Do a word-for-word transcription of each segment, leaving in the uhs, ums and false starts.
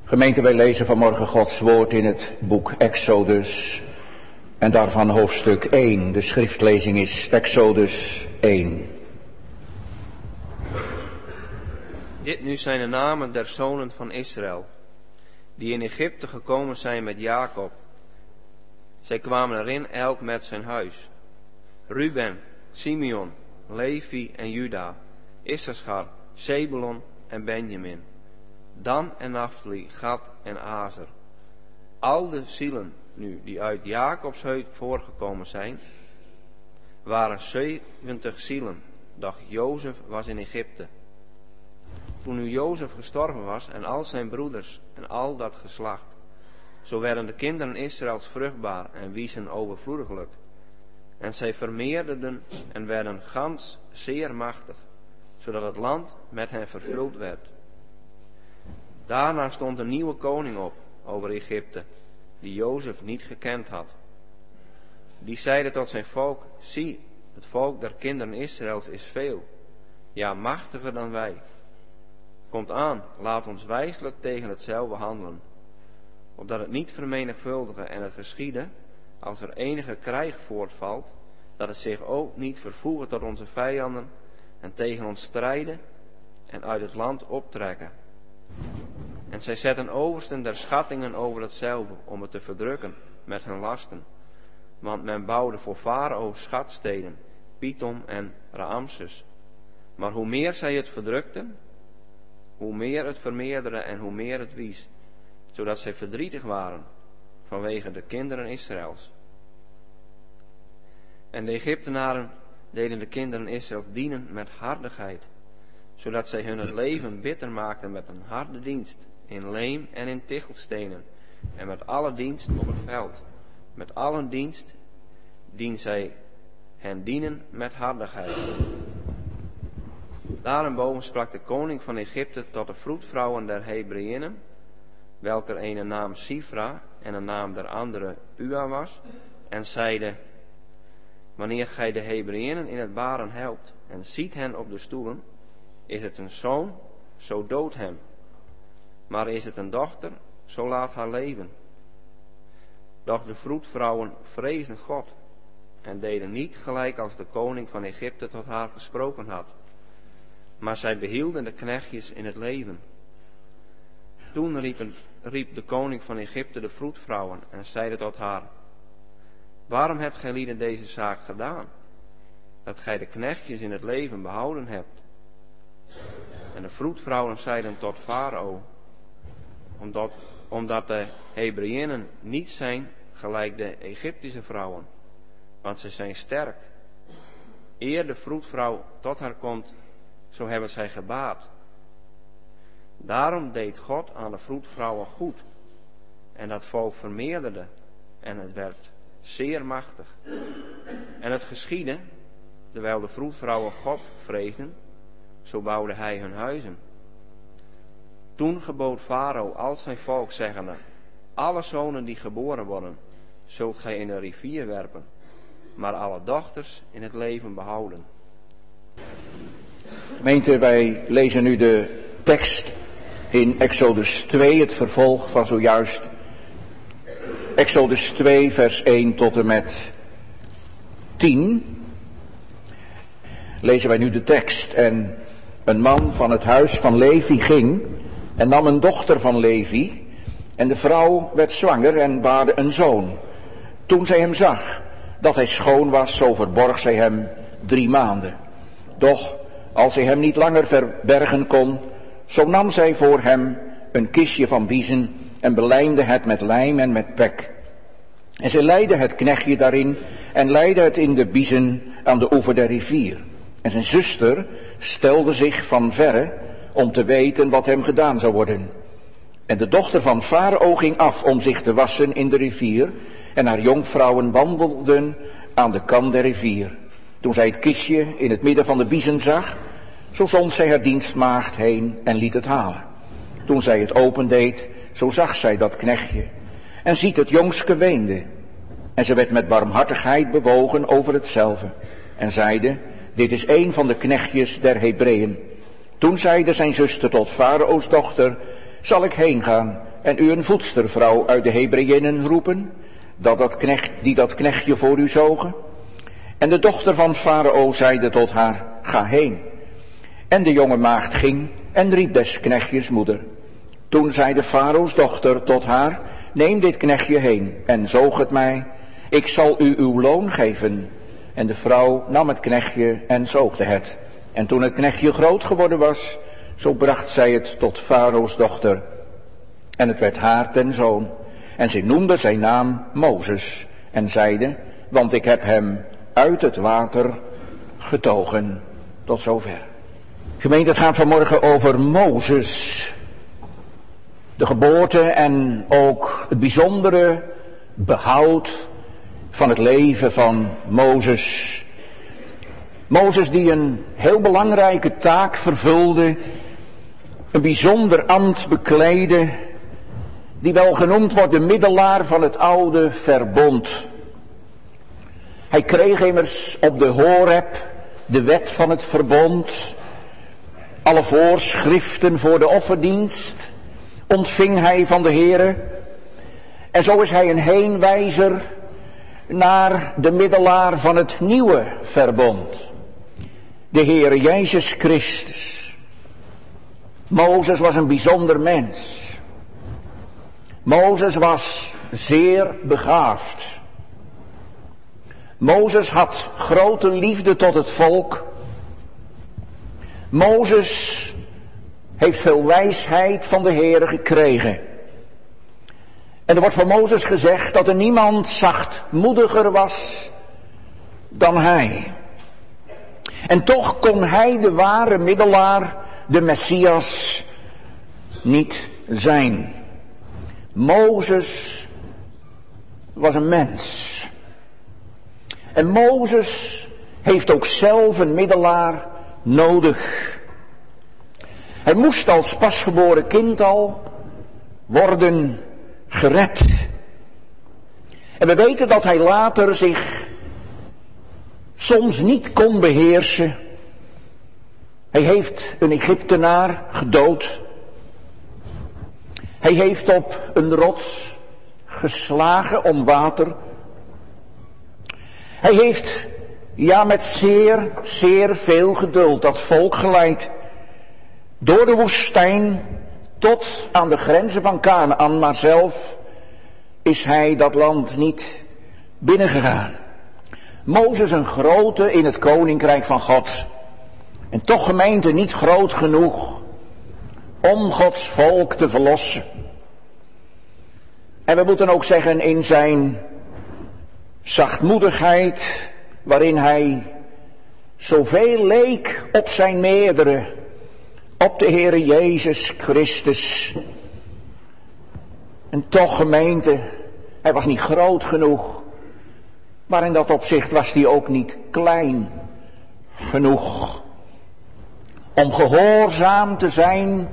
Gemeente, wij lezen vanmorgen Gods woord in het boek Exodus en daarvan hoofdstuk één. De schriftlezing is Exodus één. Dit nu zijn de namen der zonen van Israël, die in Egypte gekomen zijn met Jacob. Zij kwamen erin elk met zijn huis. Ruben, Simeon, Levi en Juda, Issachar, Zebulon en Benjamin. Dan en Naftali, Gad en Azer. Al de zielen nu die uit Jacobs heup voorgekomen zijn, waren zeventig zielen, doch Jozef was in Egypte. Toen nu Jozef gestorven was en al zijn broeders en al dat geslacht, zo werden de kinderen Israëls vruchtbaar en wiezen overvloediglijk. En zij vermeerderden en werden gans zeer machtig, zodat het land met hen vervuld werd. Daarna stond een nieuwe koning op over Egypte, die Jozef niet gekend had. Die zeide tot zijn volk: zie, het volk der kinderen Israëls is veel, ja machtiger dan wij. Komt aan, laat ons wijselijk tegen hetzelfde handelen, opdat het niet vermenigvuldige en het geschiede, als er enige krijg voortvalt, dat het zich ook niet vervoegen tot onze vijanden en tegen ons strijden en uit het land optrekken. En zij zetten oversten der schattingen over hetzelfde, om het te verdrukken met hun lasten. Want men bouwde voor Farao schatsteden, Pithom en Raamses. Maar hoe meer zij het verdrukten, hoe meer het vermeerderde en hoe meer het wies, zodat zij verdrietig waren vanwege de kinderen Israëls. En de Egyptenaren deden de kinderen Israëls dienen met hardigheid, zodat zij hun het leven bitter maakten met een harde dienst, in leem en in tichelstenen, en met alle dienst op het veld. Met alle dienst dien zij hen dienen met hardigheid. Daarenboven sprak de koning van Egypte tot de vroedvrouwen der Hebreeënen, welker ene naam Sifra en de naam der andere Ua was, en zeide: wanneer gij de Hebreeënen in het baren helpt en ziet hen op de stoelen, is het een zoon, zo dood hem. Maar is het een dochter, zo laat haar leven. Doch de vroedvrouwen vreesden God en deden niet gelijk als de koning van Egypte tot haar gesproken had. Maar zij behielden de knechtjes in het leven. Toen riepen, riep de koning van Egypte de vroedvrouwen en zeide tot haar: waarom hebt gij lieden deze zaak gedaan, dat gij de knechtjes in het leven behouden hebt? En de vroedvrouwen zeiden tot Farao: omdat, omdat de Hebreeënen niet zijn gelijk de Egyptische vrouwen, want zij zijn sterk. Eer de vroedvrouw tot haar komt, zo hebben zij gebaat. Daarom deed God aan de vroedvrouwen goed, en dat volk vermeerderde, en het werd zeer machtig. En het geschiedde, terwijl de vroedvrouwen God vreesden, zo bouwde hij hun huizen. Toen gebood Farao al zijn volk, zeggende: alle zonen die geboren worden, zult gij in de rivier werpen, maar alle dochters in het leven behouden. Gemeente, wij lezen nu de tekst in Exodus twee, het vervolg van zojuist. Exodus twee, vers één tot en met tien. Lezen wij nu de tekst. En een man van het huis van Levi ging en nam een dochter van Levi. En de vrouw werd zwanger en baarde een zoon. Toen zij hem zag dat hij schoon was, zo verborg zij hem drie maanden. Doch als zij hem niet langer verbergen kon, zo nam zij voor hem een kistje van biezen en belijmde het met lijm en met pek. En zij leidde het knechtje daarin en leidde het in de biezen aan de oever der rivier. En zijn zuster stelde zich van verre om te weten wat hem gedaan zou worden. En de dochter van Farao ging af om zich te wassen in de rivier, en haar jonkvrouwen wandelden aan de kant der rivier. Toen zij het kistje in het midden van de biezen zag, zo zond zij haar dienstmaagd heen en liet het halen. Toen zij het opendeed, zo zag zij dat knechtje, en ziet het jongske weende. En ze werd met barmhartigheid bewogen over hetzelfde, en zeide: dit is een van de knechtjes der Hebreeën. Toen zeide zijn zuster tot Farao's dochter: zal ik heen gaan en u een voedstervrouw uit de Hebreeënnen roepen, dat dat knecht, die dat knechtje voor u zogen? En de dochter van Farao zeide tot haar, ga heen. En de jonge maagd ging en riep des knechtjes moeder. Toen zei de Farao's dochter tot haar, neem dit knechtje heen en zoog het mij, ik zal u uw loon geven. En de vrouw nam het knechtje en zoogde het. En toen het knechtje groot geworden was, zo bracht zij het tot Farao's dochter. En het werd haar ten zoon. En zij noemde zijn naam Mozes. En zeide, want ik heb hem uit het water getogen. Tot zover. Gemeente, het gaat vanmorgen over Mozes. De geboorte en ook het bijzondere behoud van het leven van Mozes. Mozes die een heel belangrijke taak vervulde, een bijzonder ambt bekleedde, die wel genoemd wordt de middelaar van het oude verbond. Hij kreeg immers op de Horeb de wet van het verbond, alle voorschriften voor de offerdienst ontving hij van de Heere. En zo is hij een heenwijzer naar de middelaar van het nieuwe verbond, de Heere Jezus Christus. Mozes was een bijzonder mens. Mozes was zeer begaafd. Mozes had grote liefde tot het volk. Mozes heeft veel wijsheid van de Heere gekregen. En er wordt van Mozes gezegd dat er niemand zachtmoediger was dan hij. En toch kon hij de ware middelaar, de Messias, niet zijn. Mozes was een mens. En Mozes heeft ook zelf een middelaar nodig. Hij moest als pasgeboren kind al worden gered. En we weten dat hij later zich soms niet kon beheersen. Hij heeft een Egyptenaar gedood. Hij heeft op een rots geslagen om water. Hij heeft, ja, met zeer, zeer veel geduld dat volk geleid door de woestijn tot aan de grenzen van Kanaän, maar zelf is hij dat land niet binnengegaan. Mozes een grote in het koninkrijk van God. En toch, gemeente, niet groot genoeg om Gods volk te verlossen. En we moeten ook zeggen, in zijn zachtmoedigheid, waarin hij zoveel leek op zijn meerdere, op de Heere Jezus Christus. En toch, gemeente, hij was niet groot genoeg, maar in dat opzicht was hij ook niet klein genoeg om gehoorzaam te zijn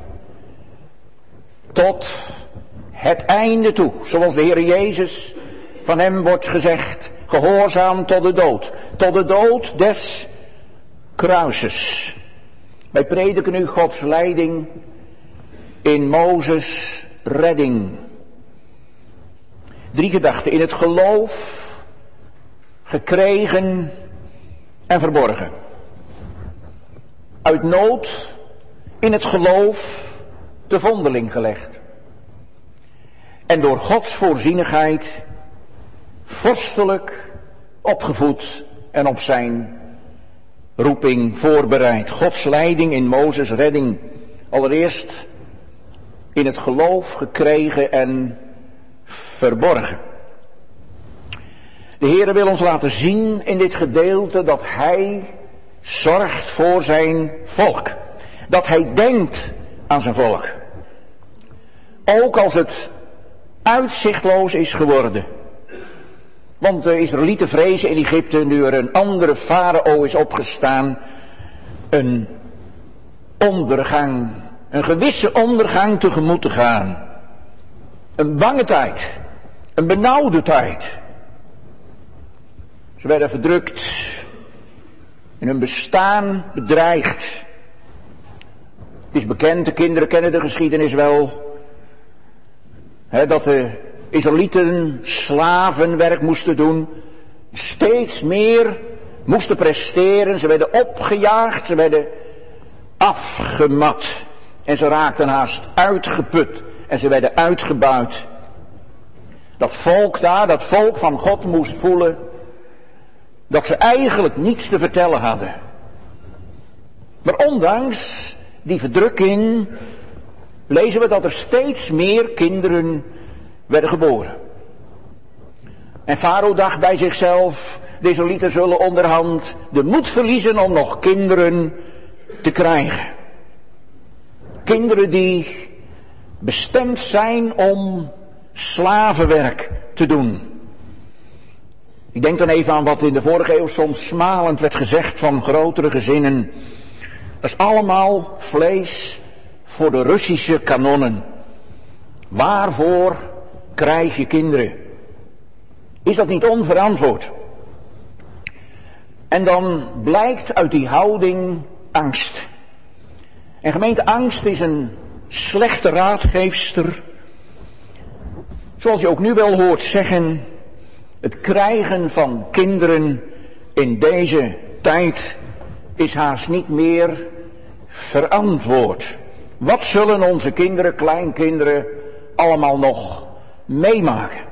tot het einde toe. Zoals de Heere Jezus van hem wordt gezegd, gehoorzaam tot de dood. Tot de dood des kruises. Wij prediken nu Gods leiding in Mozes' redding. Drie gedachten. In het geloof, gekregen en verborgen. Uit nood in het geloof te vondeling gelegd. En door Gods voorzienigheid vorstelijk opgevoed en op zijn roeping voorbereid. Gods leiding in Mozes' redding. Allereerst in het geloof gekregen en verborgen. De Heere wil ons laten zien in dit gedeelte dat Hij zorgt voor zijn volk. Dat Hij denkt aan zijn volk. Ook als het uitzichtloos is geworden. Want de Israëlieten vrezen in Egypte, nu er een andere farao is opgestaan, een ondergang, een gewisse ondergang tegemoet te gaan. Een bange tijd, een benauwde tijd. Ze werden verdrukt, in hun bestaan bedreigd. Het is bekend, de kinderen kennen de geschiedenis wel. He, dat de Israëlieten slavenwerk moesten doen. Steeds meer moesten presteren. Ze werden opgejaagd. Ze werden afgemat. En ze raakten haast uitgeput. En ze werden uitgebuit. Dat volk daar, dat volk van God moest voelen dat ze eigenlijk niets te vertellen hadden. Maar ondanks die verdrukking lezen we dat er steeds meer kinderen werden geboren. En Farao dacht bij zichzelf, de Israëlieten zullen onderhand de moed verliezen om nog kinderen te krijgen. Kinderen die bestemd zijn om slavenwerk te doen. Ik denk dan even aan wat in de vorige eeuw soms smalend werd gezegd van grotere gezinnen. Dat is allemaal vlees voor de Russische kanonnen. Waarvoor krijg je kinderen? Is dat niet onverantwoord? En dan blijkt uit die houding angst. En gemeente, angst is een slechte raadgeefster. Zoals je ook nu wel hoort zeggen, het krijgen van kinderen in deze tijd is haast niet meer verantwoord. Wat zullen onze kinderen, kleinkinderen, allemaal nog meemaken?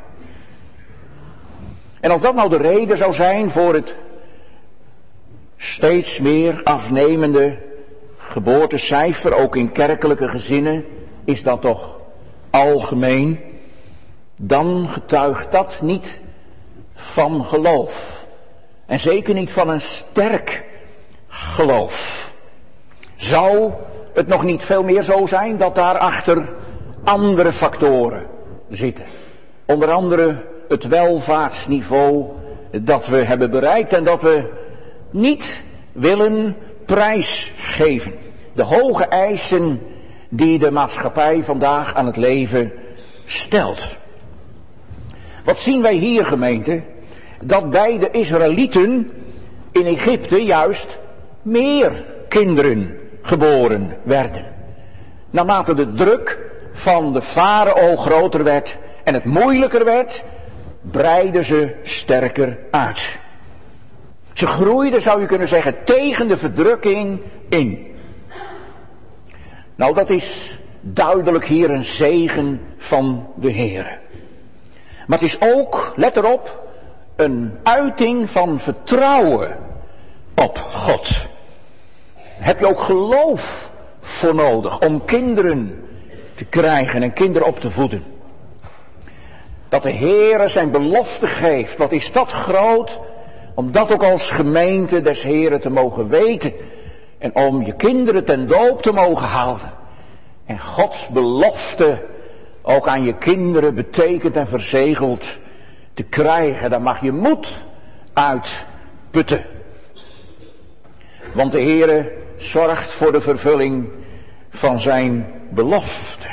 En als dat nou de reden zou zijn voor het steeds meer afnemende geboortecijfer, ook in kerkelijke gezinnen, is dat toch algemeen? Dan getuigt dat niet van geloof. En zeker niet van een sterk geloof. Zou het nog niet veel meer zo zijn dat daarachter andere factoren zitten? Onder andere het welvaartsniveau dat we hebben bereikt en dat we niet willen prijsgeven. De hoge eisen die de maatschappij vandaag aan het leven stelt. Wat zien wij hier, gemeente? Dat bij de Israëlieten in Egypte juist meer kinderen geboren werden. Naarmate de druk van de farao groter werd en het moeilijker werd, breidden ze sterker uit. Ze groeiden, zou je kunnen zeggen, tegen de verdrukking in. Nou, dat is duidelijk hier een zegen van de Heere. Maar het is ook, let erop, een uiting van vertrouwen op God. Heb je ook geloof voor nodig om kinderen te krijgen en kinderen op te voeden. Dat de Heere zijn belofte geeft, wat is dat groot, om dat ook als gemeente des Heeren te mogen weten. En om je kinderen ten doop te mogen houden. En Gods belofte ook aan je kinderen betekent en verzegeld te krijgen. Daar mag je moed uit putten. Want de Heere zorgt voor de vervulling van zijn belofte.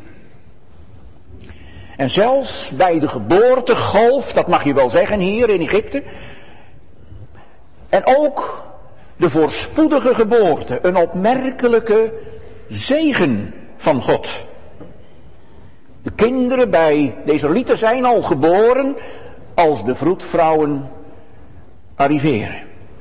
En zelfs bij de geboortegolf, dat mag je wel zeggen hier in Egypte. En ook de voorspoedige geboorte, een opmerkelijke zegen van God. De kinderen bij de Israëlieten zijn al geboren als de vroedvrouwen arriveren.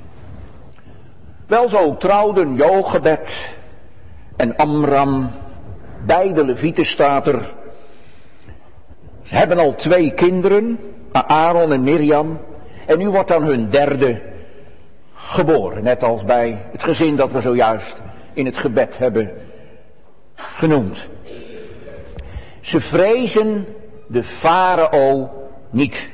Wel zo trouwden Jochebed en Amram, beide Levieten staat er. Ze hebben al twee kinderen, Aaron en Mirjam. En nu wordt dan hun derde geboren. Net als bij het gezin dat we zojuist in het gebed hebben genoemd. Ze vrezen de farao niet.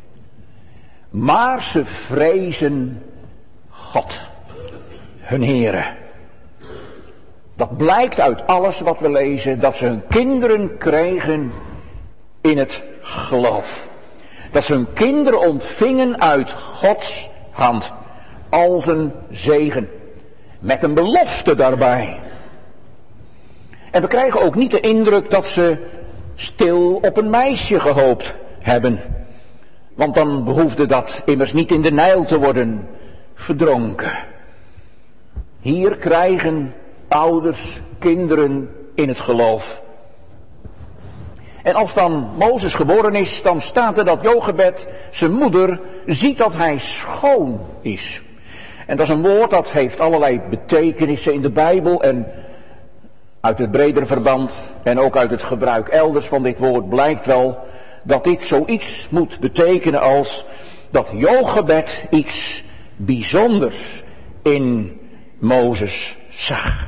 Maar ze vrezen God, hun Heere. Dat blijkt uit alles wat we lezen, dat ze hun kinderen kregen in het geloof. Dat ze hun kinderen ontvingen uit Gods hand. Als een zegen. Met een belofte daarbij. En we krijgen ook niet de indruk dat ze stil op een meisje gehoopt hebben. Want dan behoefde dat immers niet in de Nijl te worden verdronken. Hier krijgen ouders kinderen in het geloof. En als dan Mozes geboren is, dan staat er dat Jochebed, zijn moeder, ziet dat hij schoon is. En dat is een woord dat heeft allerlei betekenissen in de Bijbel en uit het bredere verband en ook uit het gebruik elders van dit woord blijkt wel dat dit zoiets moet betekenen als dat Jochebed iets bijzonders in Mozes zag.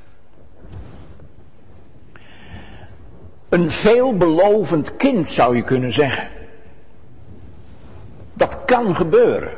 Een veelbelovend kind zou je kunnen zeggen. Dat kan gebeuren.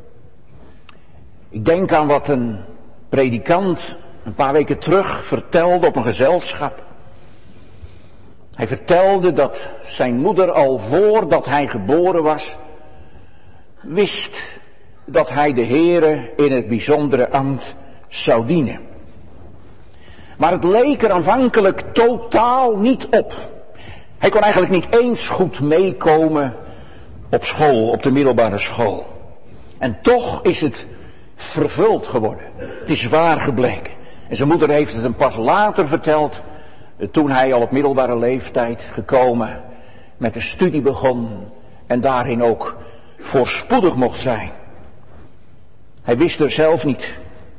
Ik denk aan wat een predikant een paar weken terug vertelde op een gezelschap. Hij vertelde dat zijn moeder al voordat hij geboren was, wist dat hij de Heere in het bijzondere ambt zou dienen. Maar het leek er aanvankelijk totaal niet op. Hij kon eigenlijk niet eens goed meekomen op school, op de middelbare school. En toch is het vervuld geworden. Het is waar gebleken. En zijn moeder heeft het hem pas later verteld, toen hij al op middelbare leeftijd gekomen met de studie begon en daarin ook voorspoedig mocht zijn. Hij wist er zelf niet.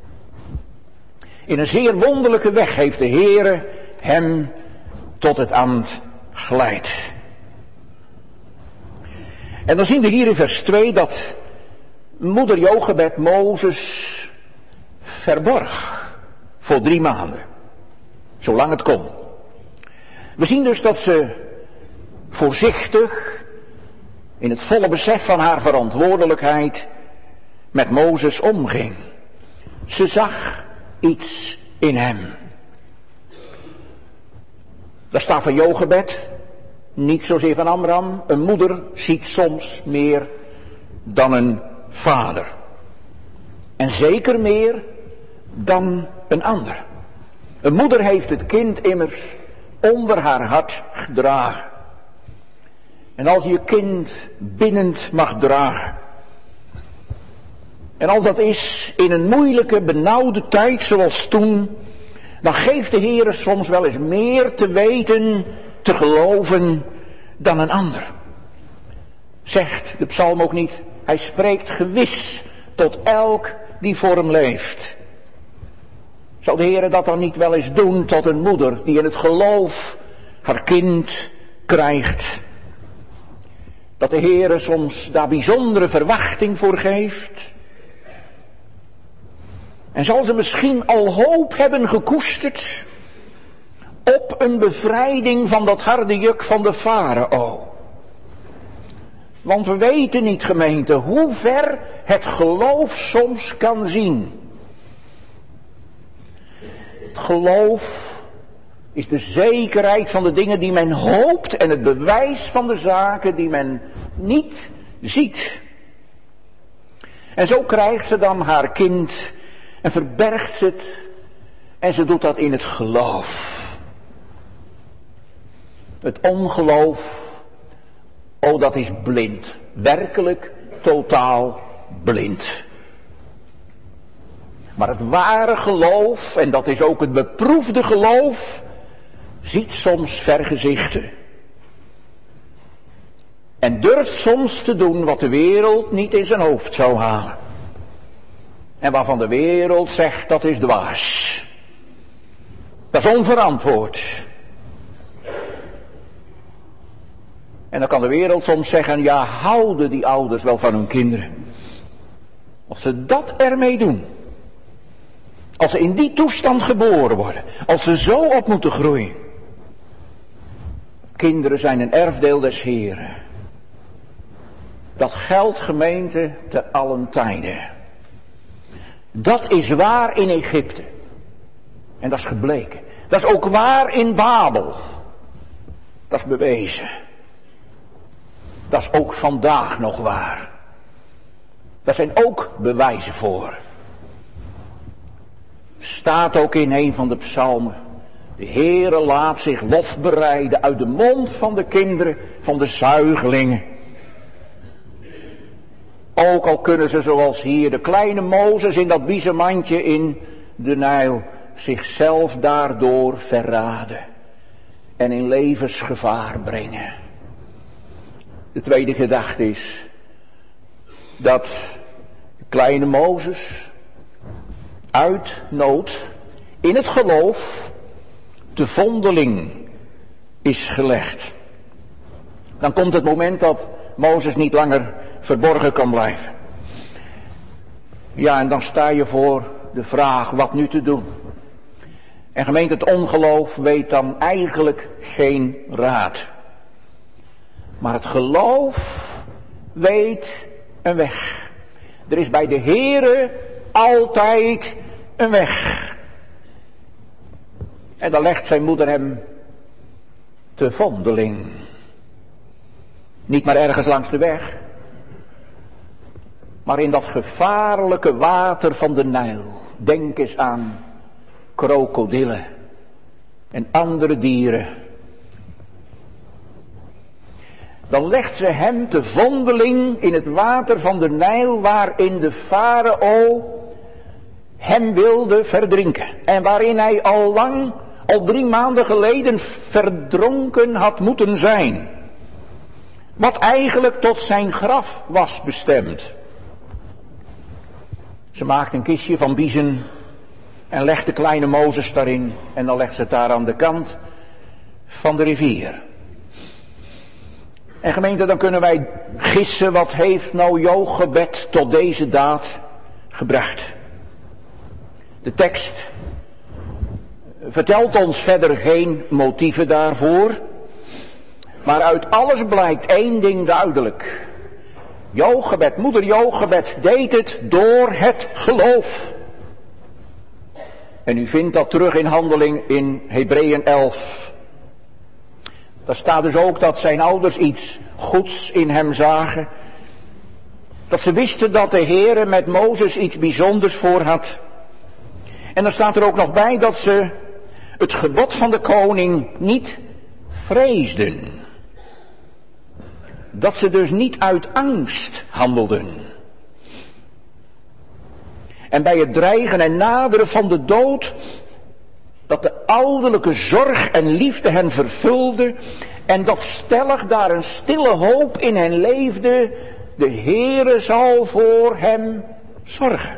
In een zeer wonderlijke weg heeft de Heere hem tot het ambt geleid. En dan zien we hier in vers twee dat moeder Jochebed Mozes verborg voor drie maanden. Zolang het kon. We zien dus dat ze voorzichtig, in het volle besef van haar verantwoordelijkheid, met Mozes omging. Ze zag iets in hem. Daar staat van Jochebed, niet zozeer van Amram. Een moeder ziet soms meer dan een vader. En zeker meer dan een ander. Een moeder heeft het kind immers onder haar hart gedragen. En als je je kind binnend mag dragen, en als dat is in een moeilijke, benauwde tijd zoals toen, dan geeft de Heere soms wel eens meer te weten, te geloven dan een ander. Zegt de psalm ook niet, hij spreekt gewis tot elk die voor hem leeft. Zou de Heere dat dan niet wel eens doen tot een moeder die in het geloof haar kind krijgt? Dat de Heere soms daar bijzondere verwachting voor geeft. En zal ze misschien al hoop hebben gekoesterd op een bevrijding van dat harde juk van de farao. Want we weten niet, gemeente, hoe ver het geloof soms kan zien. Het geloof is de zekerheid van de dingen die men hoopt en het bewijs van de zaken die men niet ziet. En zo krijgt ze dan haar kind en verbergt ze het en ze doet dat in het geloof. Het ongeloof, oh dat is blind, werkelijk totaal blind. Maar het ware geloof, en dat is ook het beproefde geloof, ziet soms vergezichten. En durft soms te doen wat de wereld niet in zijn hoofd zou halen. En waarvan de wereld zegt dat is dwaas. Dat is onverantwoord. En dan kan de wereld soms zeggen, ja, houden die ouders wel van hun kinderen. Als ze dat ermee doen. Als ze in die toestand geboren worden. Als ze zo op moeten groeien. Kinderen zijn een erfdeel des Heeren. Dat geldt, gemeente, te allen tijden. Dat is waar in Egypte. En dat is gebleken. Dat is ook waar in Babel. Dat is bewezen. Dat is ook vandaag nog waar. Daar zijn ook bewijzen voor. Staat ook in een van de psalmen. De Heere laat zich lof bereiden uit de mond van de kinderen van de zuigelingen. Ook al kunnen ze zoals hier de kleine Mozes in dat biezenmandje in de Nijl zichzelf daardoor verraden. en in levensgevaar brengen. De tweede gedachte is dat de kleine Mozes uit nood in het geloof te vondeling is gelegd. Dan komt het moment dat Mozes niet langer verborgen kan blijven. Ja, en dan sta je voor de vraag wat nu te doen. En gemeente, het ongeloof weet dan eigenlijk geen raad. Maar het geloof weet een weg. Er is bij de Heere altijd een weg. En dan legt zijn moeder hem te vondeling. Niet maar ergens langs de weg. Maar in dat gevaarlijke water van de Nijl. Denk eens aan krokodillen en andere dieren. Dan legt ze hem te vondeling in het water van de Nijl, waarin de farao hem wilde verdrinken. En waarin hij al lang, al drie maanden geleden verdronken had moeten zijn. Wat eigenlijk tot zijn graf was bestemd. Ze maakt een kistje van biezen en legt de kleine Mozes daarin. En dan legt ze het daar aan de kant van de rivier. En gemeente, dan kunnen wij gissen, wat heeft nou Jochebed tot deze daad gebracht. De tekst vertelt ons verder geen motieven daarvoor. Maar uit alles blijkt één ding duidelijk. Jochebed, moeder Jochebed deed het door het geloof. En u vindt dat terug in handeling in Hebreeën elf. Daar staat dus ook dat zijn ouders iets goeds in hem zagen. Dat ze wisten dat de Heere met Mozes iets bijzonders voor had. En dan staat er ook nog bij dat ze het gebod van de koning niet vreesden. Dat ze dus niet uit angst handelden. En bij het dreigen en naderen van de dood, dat de ouderlijke zorg en liefde hen vervulde en dat stellig daar een stille hoop in hen leefde, de Heere zal voor hem zorgen.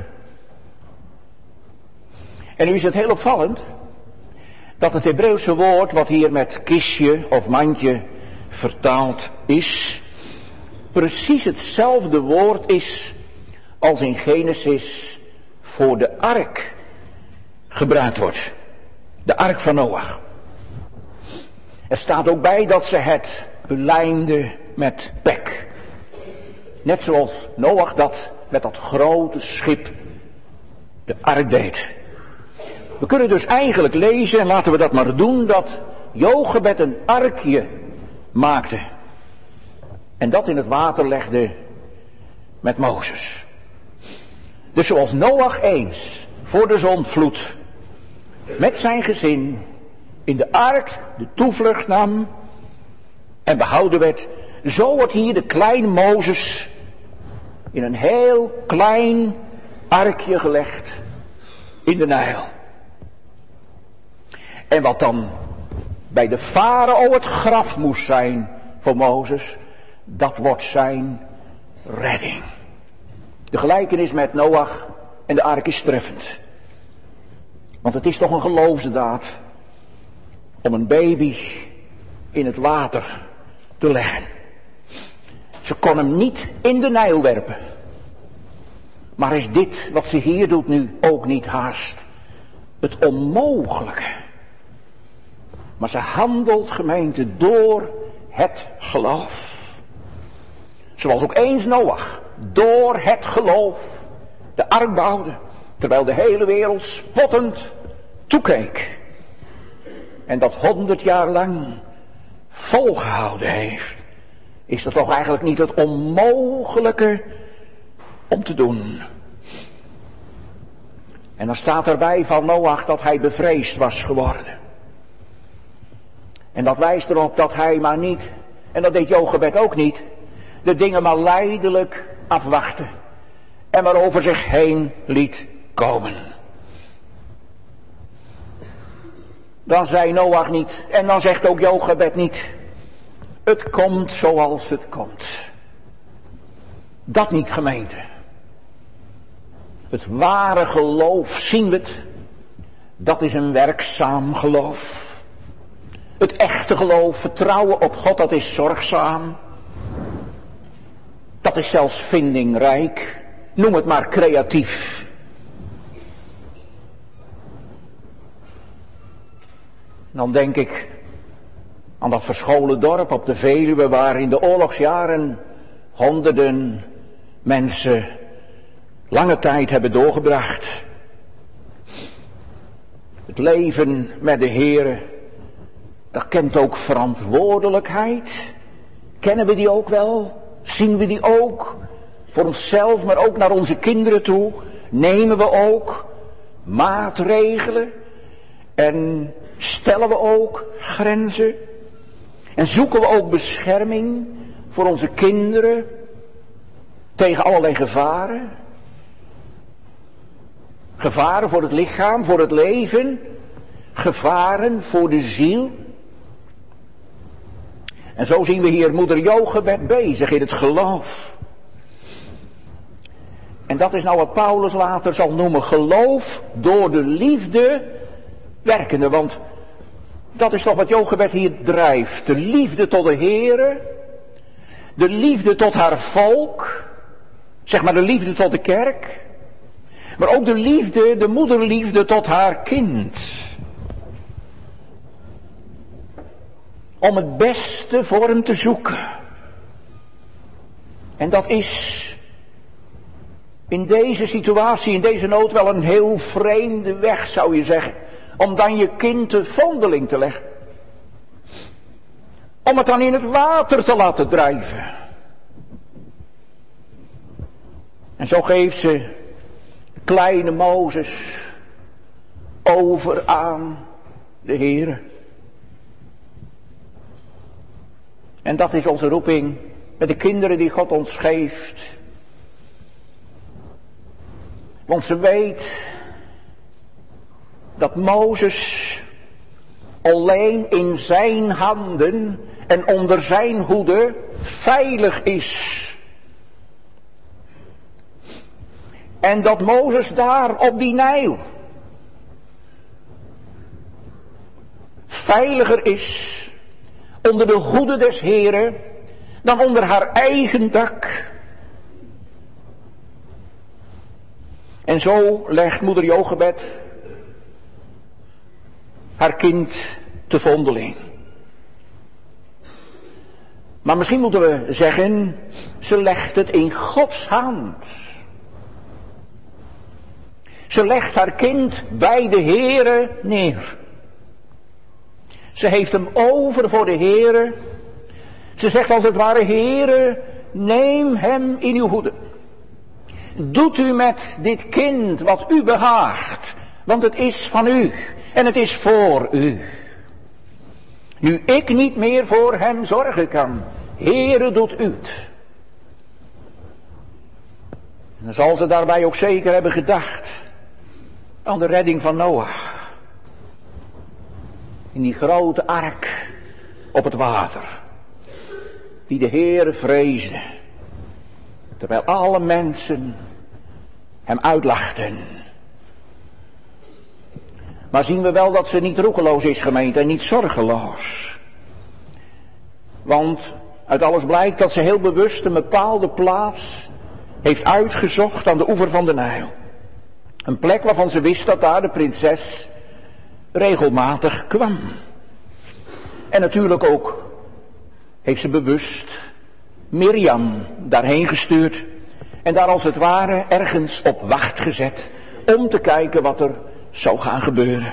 En nu is het heel opvallend dat het Hebreeuwse woord wat hier met kistje of mandje vertaald is, precies hetzelfde woord is als in Genesis voor de ark gebruikt wordt. De ark van Noach. Er staat ook bij dat ze het belijmde met pek. Net zoals Noach dat met dat grote schip, de ark, deed. We kunnen dus eigenlijk lezen, en laten we dat maar doen, dat Jochebed een arkje maakte. En dat in het water legde met Mozes. Dus zoals Noach eens voor de zondvloed met zijn gezin in de ark de toevlucht nam en behouden werd, zo wordt hier de kleine Mozes in een heel klein arkje gelegd in de Nijl. En wat dan bij de farao het graf moest zijn voor Mozes, dat wordt zijn redding. De gelijkenis met Noach en de ark is treffend. Want het is toch een geloofsdaad om een baby in het water te leggen. Ze kon hem niet in de Nijl werpen. Maar is dit wat ze hier doet nu ook niet haast het onmogelijke? Maar ze handelt, gemeente, door het geloof. Zoals ook eens Noach door het geloof de ark bouwde, terwijl de hele wereld spottend toekeek. En dat honderd jaar lang volgehouden heeft. Is dat toch eigenlijk niet het onmogelijke om te doen? En dan staat erbij van Noach dat hij bevreesd was geworden. En dat wijst erop dat hij maar niet, en dat deed Jochebed ook niet, de dingen maar lijdelijk afwachtte. En maar over zich heen liet komen. Dan zei Noach niet, en dan zegt ook Jochebed niet, het komt zoals het komt. Dat niet, gemeente. Het ware geloof, zien we het, dat is een werkzaam geloof. Het echte geloof, vertrouwen op God, dat is zorgzaam. Dat is zelfs vindingrijk. Noem het maar creatief. Dan denk ik aan dat verscholen dorp op de Veluwe, waar in de oorlogsjaren honderden mensen lange tijd hebben doorgebracht. Het leven met de Heere, dat kent ook verantwoordelijkheid. Kennen we die ook wel? Zien we die ook? Voor onszelf, maar ook naar onze kinderen toe. Nemen we ook maatregelen. En stellen we ook grenzen. En zoeken we ook bescherming voor onze kinderen. Tegen allerlei gevaren. Gevaren voor het lichaam, voor het leven. Gevaren voor de ziel. En zo zien we hier moeder Jochebed bezig in het geloof. En dat is nou wat Paulus later zal noemen geloof door de liefde werkende. Want dat is toch wat Jochebed hier drijft. De liefde tot de Heere. De liefde tot haar volk. Zeg maar de liefde tot de kerk. Maar ook de liefde, de moederliefde tot haar kind. Om het beste voor hem te zoeken. En dat is in deze situatie, in deze nood wel een heel vreemde weg, zou je zeggen. Om dan je kind te vondeling te leggen. Om het dan in het water te laten drijven. En zo geeft ze de kleine Mozes over aan de Heere. En dat is onze roeping met de kinderen die God ons geeft. Want ze weet dat Mozes alleen in zijn handen en onder zijn hoede veilig is. En dat Mozes daar op die Nijl veiliger is onder de hoede des Heren dan onder haar eigen dak. En zo legt moeder Jochebed haar kind te vondeling. Maar misschien moeten we zeggen, ze legt het in Gods hand. Ze legt haar kind bij de Heere neer. Ze heeft hem over voor de Heere. Ze zegt als het ware, Heere, neem hem in uw hoede. Doet u met dit kind wat u behaagt, want het is van u en het is voor u. Nu ik niet meer voor hem zorgen kan, Heere, doet u het. En dan zal ze daarbij ook zeker hebben gedacht aan de redding van Noach. In die grote ark op het water, die de Heere vreesde, terwijl alle mensen hem uitlachten. Maar zien we wel dat ze niet roekeloos is, gemeente, en niet zorgeloos. Want uit alles blijkt dat ze heel bewust een bepaalde plaats heeft uitgezocht aan de oever van de Nijl. Een plek waarvan ze wist dat daar de prinses regelmatig kwam. En natuurlijk ook heeft ze bewust Mirjam daarheen gestuurd. En daar als het ware ergens op wacht gezet. Om te kijken wat er zou gaan gebeuren.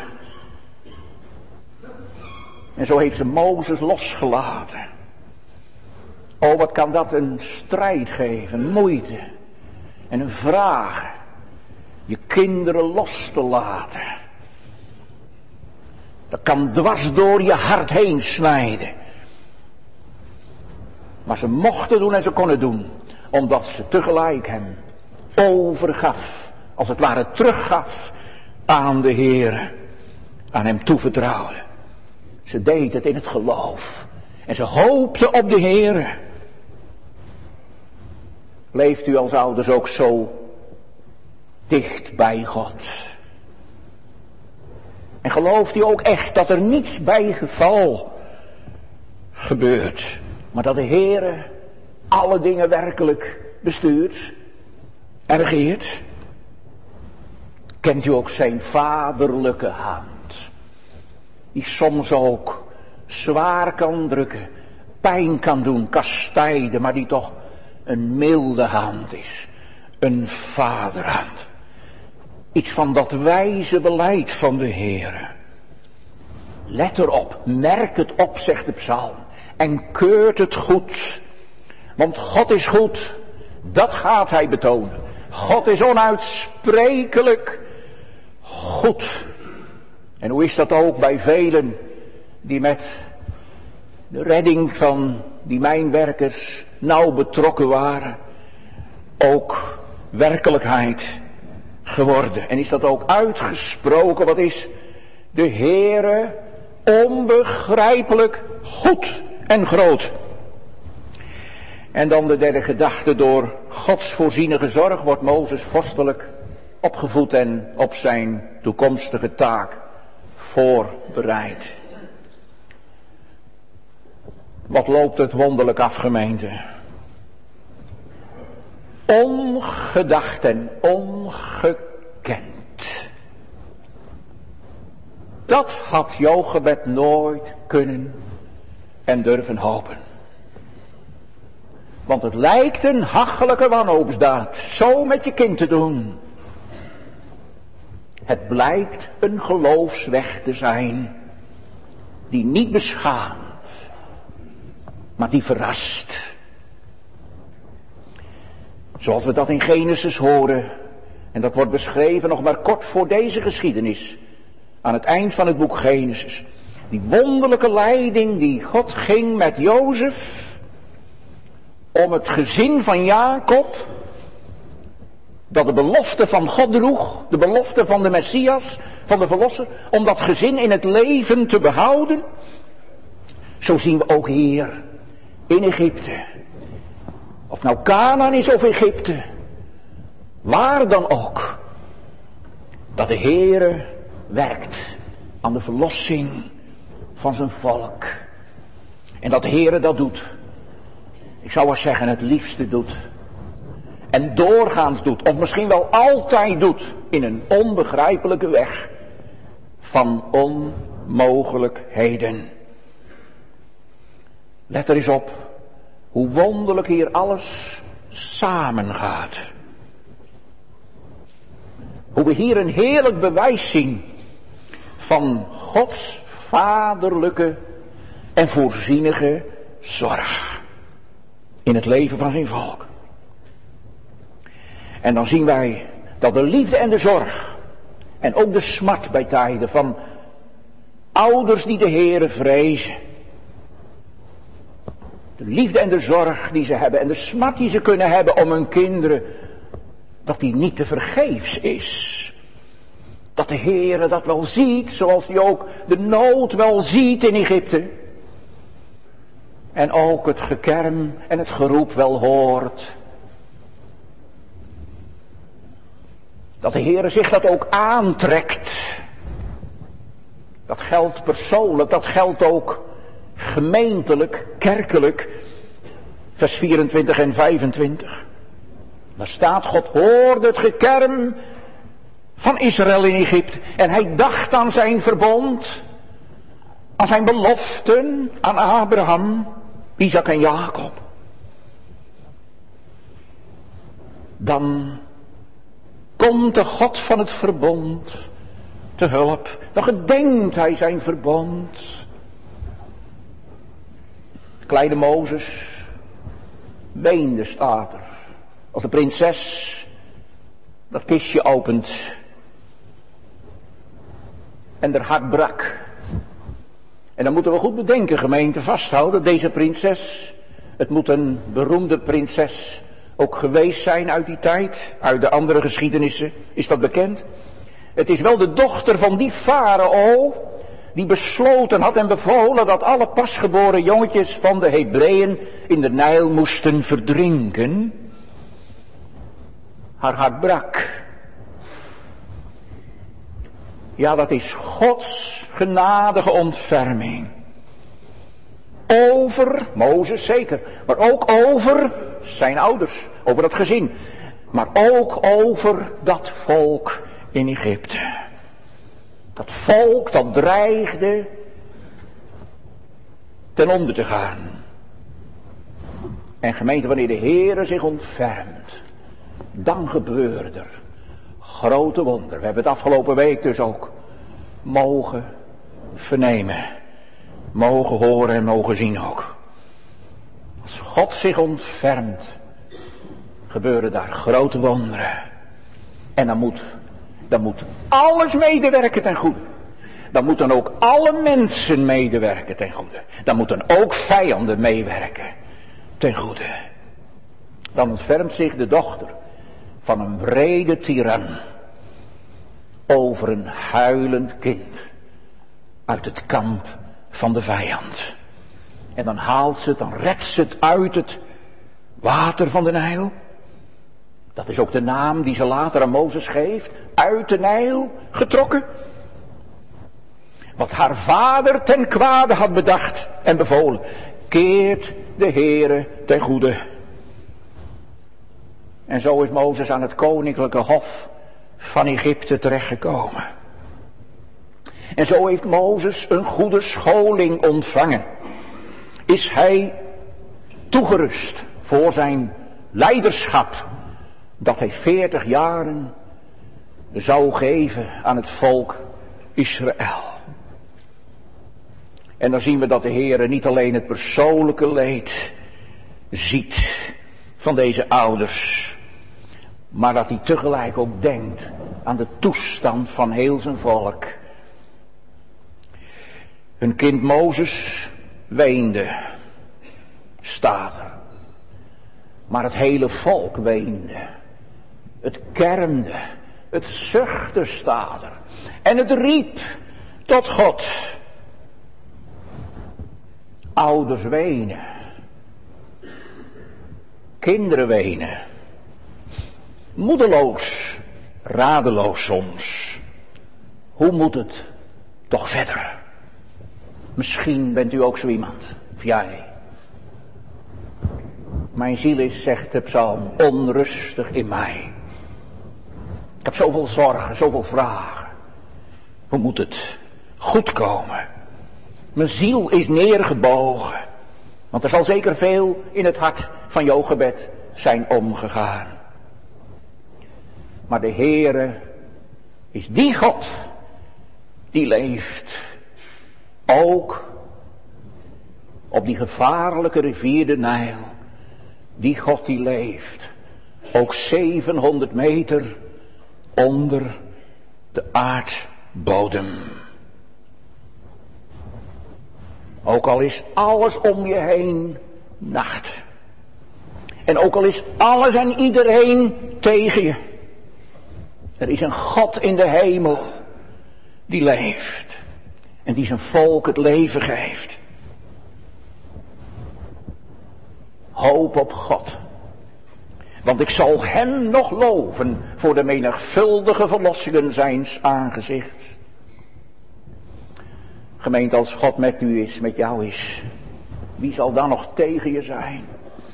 En zo heeft ze Mozes losgelaten. Oh, wat kan dat een strijd geven, moeite. En een vraag. Je kinderen los te laten. Dat kan dwars door je hart heen snijden. Maar ze mochten doen en ze konden doen. Omdat ze tegelijk hem overgaf. Als het ware teruggaf aan de Heere. Aan hem toevertrouwde. Ze deed het in het geloof. En ze hoopte op de Heere. Leeft u als ouders ook zo dicht bij God? En gelooft u ook echt dat er niets bij geval gebeurt, maar dat de Heere alle dingen werkelijk bestuurt en regeert? Kent u ook zijn vaderlijke hand, die soms ook zwaar kan drukken, pijn kan doen, kastijden, maar die toch een milde hand is, een vaderhand. Iets van dat wijze beleid van de Heere. Let erop, merk het op, zegt de psalm, en keurt het goed. Want God is goed, dat gaat hij betonen. God is onuitsprekelijk goed. En hoe is dat ook bij velen die met de redding van die mijnwerkers nauw betrokken waren, ook werkelijkheid geworden. En is dat ook uitgesproken? Wat is de Heere onbegrijpelijk goed en groot. En dan de derde gedachte: door Gods voorzienige zorg wordt Mozes vorstelijk opgevoed en op zijn toekomstige taak voorbereid. Wat loopt het wonderlijk af, gemeente. Ongedacht en ongekend. Dat had Jochebed nooit kunnen en durven hopen. Want het lijkt een hachelijke wanhoopsdaad, zo met je kind te doen. Het blijkt een geloofsweg te zijn, die niet beschaamt, maar die verrast. Zoals we dat in Genesis horen, en dat wordt beschreven nog maar kort voor deze geschiedenis, aan het eind van het boek Genesis. Die wonderlijke leiding die God ging met Jozef, om het gezin van Jacob, dat de belofte van God droeg, de belofte van de Messias, van de Verlosser, om dat gezin in het leven te behouden. Zo zien we ook hier in Egypte, of nou Kanaan is of Egypte, waar dan ook, dat de Heere werkt aan de verlossing van zijn volk. En dat de Heere dat doet, ik zou wel zeggen het liefste doet, en doorgaans doet, of misschien wel altijd doet, in een onbegrijpelijke weg van onmogelijkheden. Let er eens op hoe wonderlijk hier alles samengaat. Hoe we hier een heerlijk bewijs zien van Gods vaderlijke en voorzienige zorg in het leven van zijn volk. En dan zien wij dat de liefde en de zorg en ook de smart bij tijden van ouders die de Heere vrezen, de liefde en de zorg die ze hebben en de smart die ze kunnen hebben om hun kinderen, dat die niet te vergeefs is. Dat de Heere dat wel ziet, zoals hij ook de nood wel ziet in Egypte. En ook het gekerm en het geroep wel hoort. Dat de Heere zich dat ook aantrekt. Dat geldt persoonlijk, dat geldt ook gemeentelijk, kerkelijk. Vers vierentwintig en vijfentwintig. Daar staat: God hoorde het gekerm van Israël in Egypte. En hij dacht aan zijn verbond, aan zijn beloften, aan Abraham, Isaac en Jacob. Dan komt de God van het verbond te hulp. Dan gedenkt hij zijn verbond. De kleine Mozes weende, staat er, als de prinses dat kistje opent en haar hart brak. En dan moeten we goed bedenken, gemeente, vasthouden, deze prinses, het moet een beroemde prinses ook geweest zijn uit die tijd, uit de andere geschiedenissen, is dat bekend? Het is wel de dochter van die farao die besloten had en bevolen dat alle pasgeboren jongetjes van de Hebreeën in de Nijl moesten verdrinken, haar hart brak. Ja, dat is Gods genadige ontferming. Over Mozes zeker, maar ook over zijn ouders, over dat gezin. Maar ook over dat volk in Egypte. Dat volk dat dreigde ten onder te gaan. En gemeente, wanneer de Heere zich ontfermt, dan gebeuren er grote wonderen. We hebben het afgelopen week dus ook mogen vernemen, mogen horen en mogen zien ook. Als God zich ontfermt, gebeuren daar grote wonderen. En dan moet, dan moet alles medewerken ten goede. Dan moeten ook alle mensen medewerken ten goede. Dan moeten ook vijanden meewerken ten goede. Dan ontfermt zich de dochter van een wrede tiran over een huilend kind uit het kamp van de vijand. En dan haalt ze het, dan redt ze het uit het water van de Nijl. Dat is ook de naam die ze later aan Mozes geeft. Uit de Nijl getrokken. Wat haar vader ten kwade had bedacht en bevolen, keert de Heere ten goede. En zo is Mozes aan het koninklijke hof van Egypte terechtgekomen. En zo heeft Mozes een goede scholing ontvangen. Is hij toegerust voor zijn leiderschap, dat hij veertig jaren zou geven aan het volk Israël. En dan zien we dat de Heere niet alleen het persoonlijke leed ziet van deze ouders, maar dat hij tegelijk ook denkt aan de toestand van heel zijn volk. Hun kind Mozes weende, staat er. Maar het hele volk weende. Het kermde, het zuchtte, staat er. En het riep tot God. Ouders wenen. Kinderen wenen. Moedeloos, radeloos soms. Hoe moet het toch verder? Misschien bent u ook zo iemand, of jij. Mijn ziel is, zegt de psalm, onrustig in mij. Ik heb zoveel zorgen, zoveel vragen. Hoe moet het goed komen? Mijn ziel is neergebogen. Want er zal zeker veel in het hart van Jochebed zijn omgegaan. Maar de Heere is die God die leeft. Ook op die gevaarlijke rivier de Nijl. Die God die leeft. Ook zevenhonderd meter onder de aardbodem. Ook al is alles om je heen nacht. En ook al is alles en iedereen tegen je. Er is een God in de hemel die leeft. En die zijn volk het leven geeft. Hoop op God. Want ik zal hem nog loven voor de menigvuldige verlossingen zijns aangezichts. Gemeente, als God met u is, met jou is, wie zal dan nog tegen je zijn?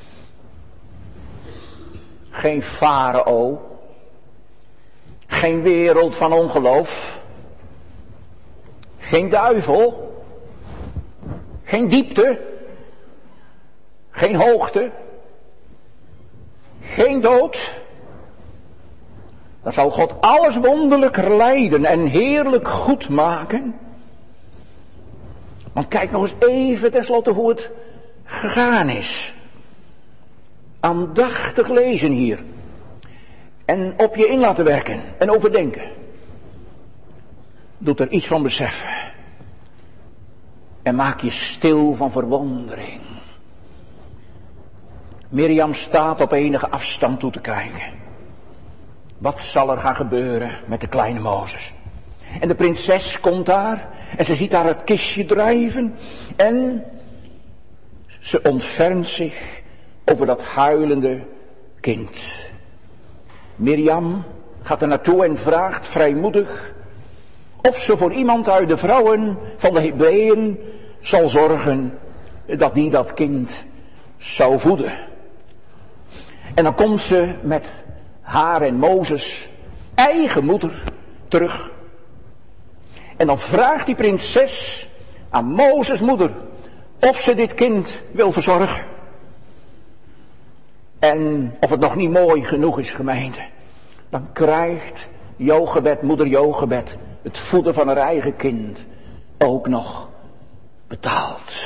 Geen farao. Geen wereld van ongeloof. Geen duivel. Geen diepte. Geen hoogte. Geen dood. Dan zal God alles wonderlijk leiden en heerlijk goed maken. Want kijk nog eens even tenslotte hoe het gegaan is. Aandachtig lezen hier. En op je in laten werken en overdenken. Doet er iets van beseffen. En maak je stil van verwondering. Mirjam staat op enige afstand toe te kijken. Wat zal er gaan gebeuren met de kleine Mozes? En de prinses komt daar En ze ziet daar het kistje drijven. En ze ontfermt zich over dat huilende kind. Mirjam gaat er naartoe en vraagt vrijmoedig of ze voor iemand uit de vrouwen van de Hebreeën zal zorgen dat die dat kind zou voeden. En dan komt ze met haar en Mozes eigen moeder terug. En dan vraagt die prinses aan Mozes moeder of ze dit kind wil verzorgen. En of het nog niet mooi genoeg is, gemeente. Dan krijgt Jochebed, moeder Jochebed, het voeden van haar eigen kind ook nog betaald.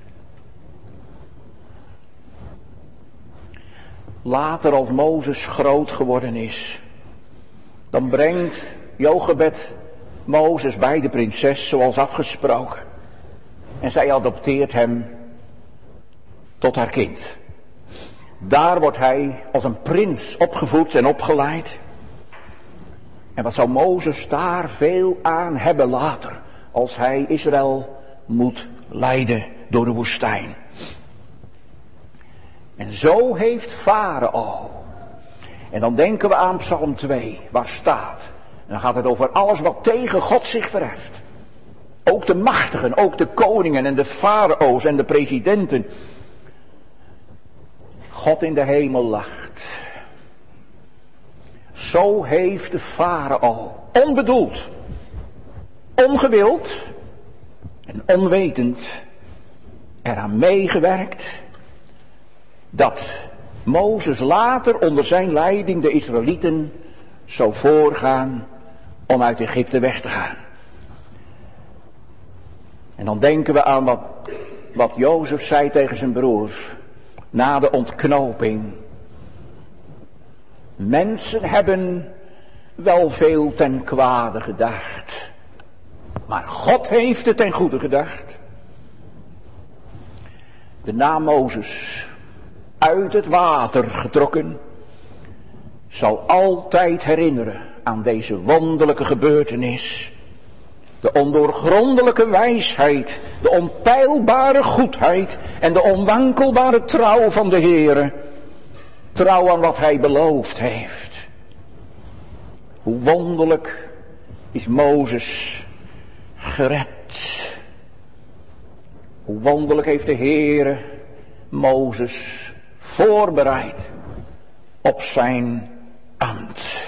Later, als Mozes groot geworden is, dan brengt Jochebed Mozes bij de prinses zoals afgesproken. En zij adopteert hem tot haar kind. Daar wordt hij als een prins opgevoed en opgeleid. En wat zou Mozes daar veel aan hebben later, als hij Israël moet leiden door de woestijn. En zo heeft Farao. En dan denken we aan Psalm twee, waar staat. En dan gaat het over alles wat tegen God zich verheft. Ook de machtigen, ook de koningen en de farao's en de presidenten. God in de hemel lacht. Zo heeft de farao onbedoeld, ongewild en onwetend eraan meegewerkt dat Mozes later onder zijn leiding de Israëlieten zou voorgaan om uit Egypte weg te gaan. En dan denken we aan wat, wat Jozef zei tegen zijn broers na de ontknoping. Mensen hebben wel veel ten kwade gedacht, maar God heeft het ten goede gedacht. De naam Mozes, uit het water getrokken, zal altijd herinneren aan deze wonderlijke gebeurtenis. De ondoorgrondelijke wijsheid, de onpeilbare goedheid en de onwankelbare trouw van de Heere. Trouw aan wat hij beloofd heeft. Hoe wonderlijk is Mozes gered. Hoe wonderlijk heeft de Heere Mozes voorbereid op zijn ambt.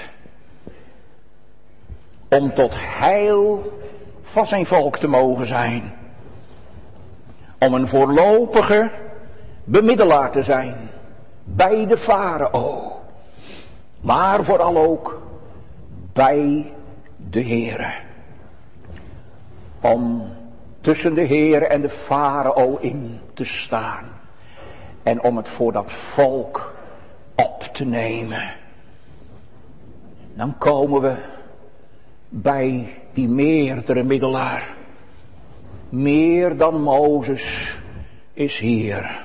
Om tot heil van zijn volk te mogen zijn. Om een voorlopige bemiddelaar te zijn bij de farao. Maar vooral ook bij de Heere. Om tussen de Heere en de farao in te staan. En om het voor dat volk op te nemen. Dan komen we bij die meerdere middelaar. Meer dan Mozes is hier.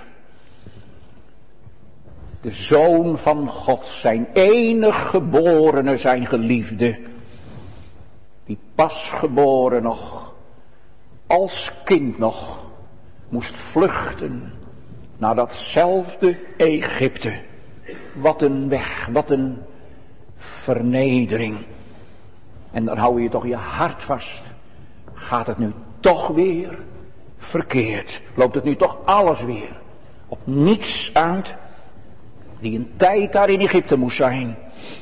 De Zoon van God, zijn enig geborene, zijn geliefde. Die pas geboren nog, als kind nog, moest vluchten naar datzelfde Egypte. Wat een weg, wat een vernedering. En dan hou je toch je hart vast. Gaat het nu toch weer verkeerd? Loopt het nu toch alles weer op niets uit? Die een tijd daar in Egypte moest zijn.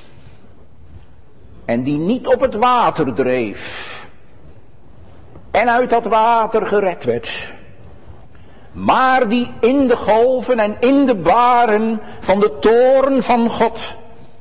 En die niet op het water dreef. En uit dat water gered werd. Maar die in de golven en in de baren van de toorn van God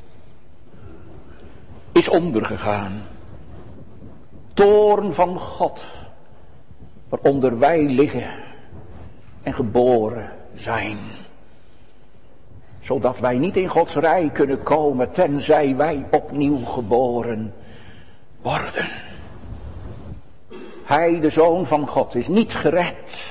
is ondergegaan. Toorn van God, waaronder wij liggen en geboren zijn. Zodat wij niet in Gods rij kunnen komen, tenzij wij opnieuw geboren worden. Hij, de Zoon van God, is niet gered,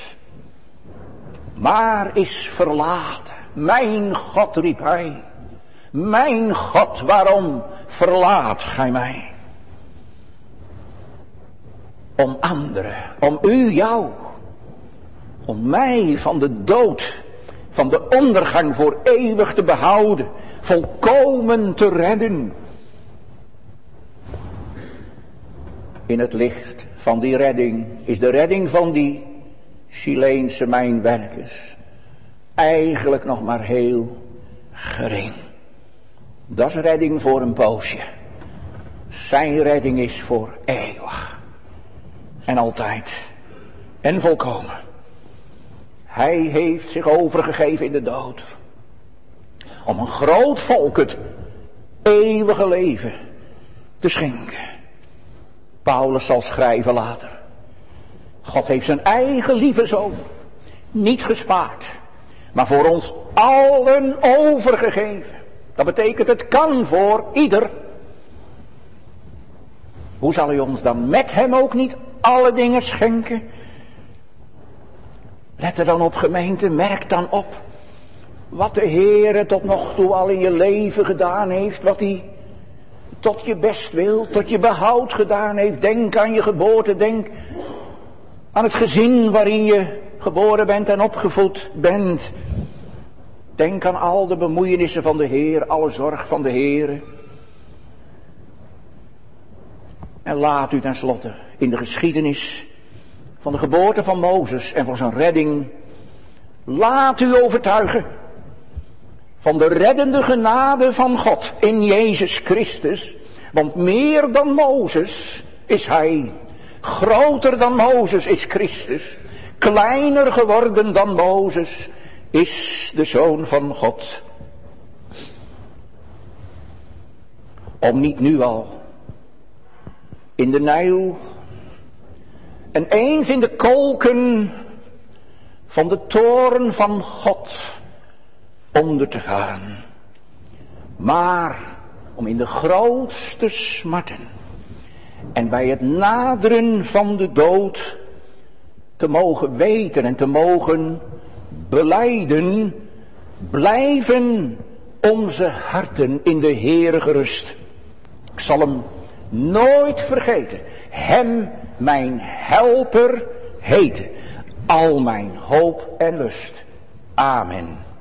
maar is verlaten. Mijn God, riep hij. Mijn God, waarom verlaat gij mij? om anderen, om u, jou, om mij van de dood, van de ondergang voor eeuwig te behouden, volkomen te redden. In het licht van die redding is de redding van die Chileense mijnwerkers eigenlijk nog maar heel gering. Dat is redding voor een poosje. Zijn redding is voor eeuwig. En altijd. En volkomen. Hij heeft zich overgegeven in de dood. Om een groot volk het eeuwige leven te schenken. Paulus zal schrijven later. God heeft zijn eigen lieve zoon niet gespaard, maar voor ons allen overgegeven. Dat betekent het kan voor ieder. Hoe zal hij ons dan met hem ook niet alle dingen schenken? Let er dan op, gemeente, merk dan op wat de Heere tot nog toe al in je leven gedaan heeft, wat hij tot je best wil, tot je behoud gedaan heeft. Denk aan je geboorte, denk aan het gezin waarin je geboren bent en opgevoed bent. Denk aan al de bemoeienissen van de Heer, alle zorg van de Heer. En laat u tenslotte in de geschiedenis van de geboorte van Mozes en van zijn redding, laat u overtuigen van de reddende genade van God in Jezus Christus. Want meer dan Mozes is hij. Groter dan Mozes is Christus. Kleiner geworden dan Mozes is de Zoon van God. Om niet nu al in de Nijl en eens in de kolken van de toorn van God onder te gaan, maar om in de grootste smarten en bij het naderen van de dood te mogen weten en te mogen belijden, blijven onze harten in de Heere gerust. Ik zal hem nooit vergeten, hem mijn helper heten, al mijn hoop en lust. Amen.